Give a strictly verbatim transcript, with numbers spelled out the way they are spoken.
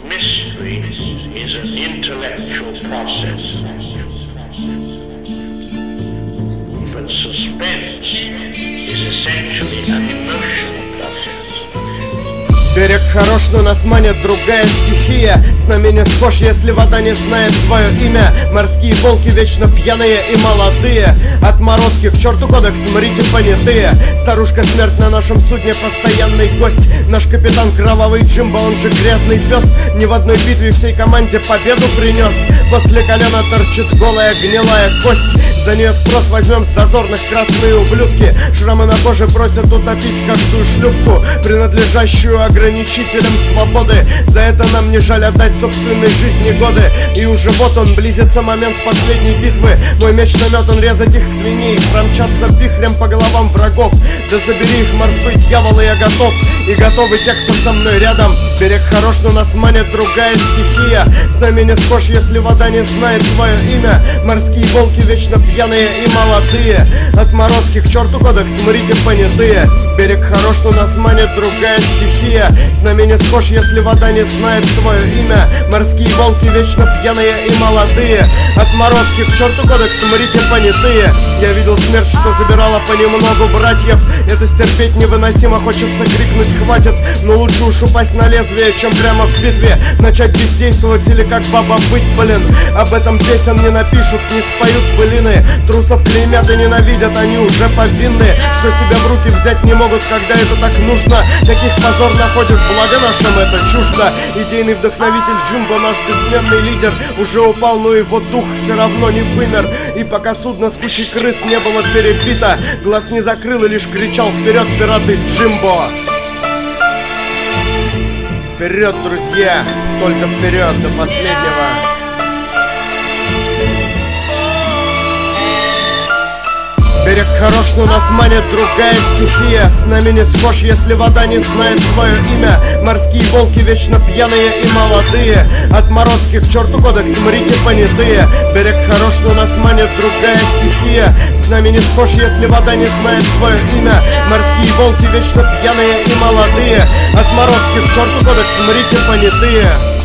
Mystery is an intellectual process, but suspense is essentially an emotional process. Берег хорош, но нас манит другая стихия. С нами не схож, если вода не знает твое имя. Морские волки вечно пьяные и молодые. Отморозки, к черту кодекс, мрите понятые. Старушка смерть на нашем судне постоянный гость. Наш капитан кровавый Джимбо, он же грязный пес. Ни в одной битве всей команде победу принес. После колена торчит голая гнилая кость. За нее спрос возьмем с дозорных красные ублюдки. Шрамы на коже просят утопить каждую шлюпку, принадлежащую ограничителям свободы. За это нам не жаль отдать собственной жизни годы. И уже вот он, близится момент последней битвы. Мой меч наметан резать их свиней, промчаться вихрем по головам врагов. Да забери их, морской дьявол, и я готов. И готовы те, кто со мной рядом. Берег хорош, но нас манит другая стихия. С нами не схож, если вода не знает твое имя. Морские волки вечно пьяные и молодые. Отморозки, к черту кодекс, мрите понятые. Берег хорош, но нас манит другая стихия. С нами не схож, если вода не знает твое имя. Морские волки вечно пьяные и молодые. Отморозки, к черту кодекс, мрите понятые. Я видел смерть, что забирала понемногу братьев. Это стерпеть невыносимо, хочется крикнуть хватит. Но лучше уж упасть на лезвие, чем прямо в битве начать бездействовать или как баба быть, блин. Об этом песен не напишут, не споют былины. Трусов клеймят и ненавидят, они уже повинны. Что себя в руки взять не могут, когда это так нужно. Каких позор находит, благо нашим это чуждо. Идейный вдохновитель Джимбо, наш бессменный лидер, уже упал, но его дух все равно не вымер. И пока судно с кучей крыс не было перебито, глаз не закрыл и лишь кричал: вперед, пираты Джимбо! Вперед, друзья, только вперед до последнего. Берег хорош, но нас манит другая стихия. С нами не схож, если вода не знает твое имя. Морские волки вечно пьяные и молодые. Отморозки, к черту кодекс, мрите понятые. Берег хорош, но нас манит другая стихия. С нами не схож, если вода не знает твое имя. Морские волки вечно пьяные и молодые. Отморозки, к черту кодекс, мрите понятые.